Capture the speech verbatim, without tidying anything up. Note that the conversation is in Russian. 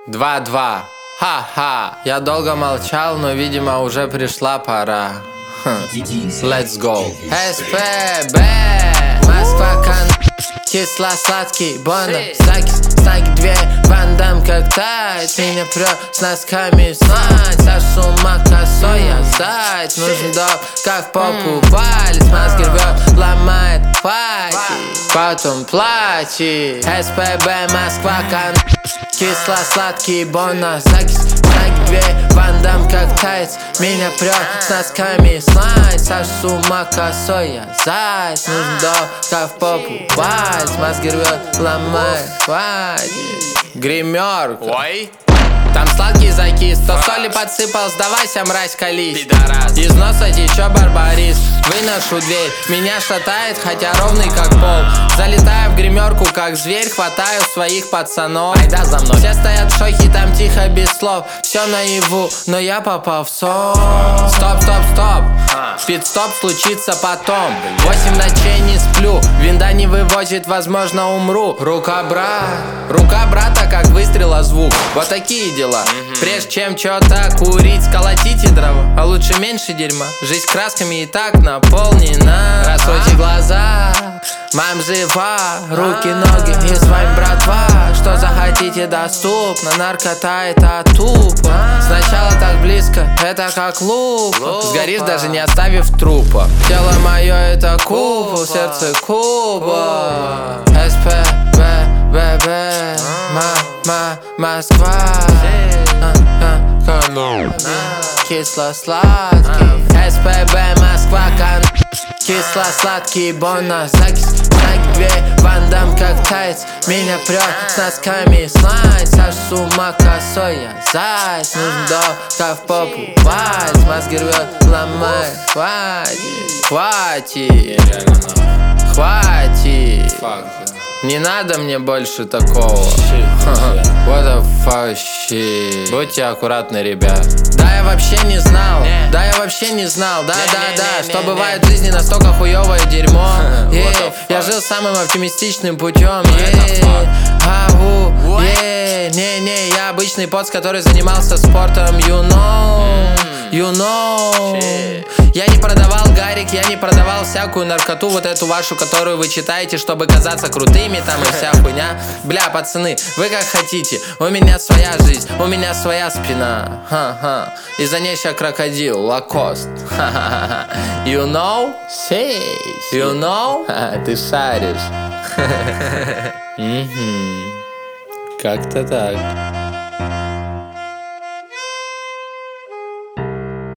Два-два. Ха-ха. Я долго молчал, но, видимо, уже пришла пора. Let's go. эс пэ бэ. Москва, кан... Кисло-сладкий бонус. Закис, знаки две. Ван Дам как тает. Меня прет с носками слать. Саш с ума косой я заяц. Нужен дом, как попу палец. Мозги рвет, ломает хватит. Потом плачет. эс пэ бэ, Москва, кан... Кисло-сладкий бонус. Закис, знаки две. Ван Дам как тает. Меня прет с носками слать. Саш с ума косой я заяц. Нужен дом, как в попу палец. Мозги рвет, ломает хватит. Гримерка. Ой. Там сладкий закис, то соли подсыпал, сдавайся, мразь, колись. Из носа течет барбарис, выношу дверь, меня шатает, хотя ровный как пол. Залетаю в гримерку, как зверь, хватаю своих пацанов. Айда за мной. Все стоят в шоке, там тихо, без слов. Все наяву, но я попал в сон. Стоп, стоп, стоп, пит-стоп случится потом. Восемь ночей не сплю, винда не вывозит, возможно умру. Рука брат, рука брата, как выстрела звук. Вот такие дела. Прежде чем что-то курить, сколотите дрова, а лучше меньше дерьма. Жизнь красками и так наполнена. Раскройте глаза, мам жива, руки, ноги и с вами братва. Что захотите доступно, наркота это тупо. Сначала так близко, это как луп. Сгоришь, даже не оставив трупа. Тело мое это купол, сердце куба. эс пэ бэ, бэ, бэ, ма, Москва. Кисло-сладкий эс пэ бэ, Москва, кан... Кисло-сладкий бонус. Закис, знаки две. Ван Дам как тает. Меня прет с носками слать. Саш с ума косой я заяц. Нужен дом, как в попу палец. Мозги рвет, ломает, хватит. Хватит. Хватит. Не надо мне больше такого. What the fuck shit. Будьте аккуратны, ребят. Да, я вообще не знал. Не. Да, я вообще не знал. Да, Не, да, не, да. не, Что не, бывает не. в жизни настолько хуёвое дерьмо. Ей, What the я fuck? жил самым оптимистичным путем. the fuck? Ау, ей, не, не, я обычный поц, который занимался спортом. You know, you know. Shit. Я не продавал гарик, я не продавал всякую наркоту. Вот эту вашу, которую вы читаете, чтобы казаться крутыми. Там и вся хуйня. Бля, пацаны, вы как хотите. У меня своя жизнь, у меня своя спина. Ха-ха. И за ней ща крокодил, лакост. Ха-ха-ха. You know? Сей. You know? Ха, ты шаришь. Как-то так.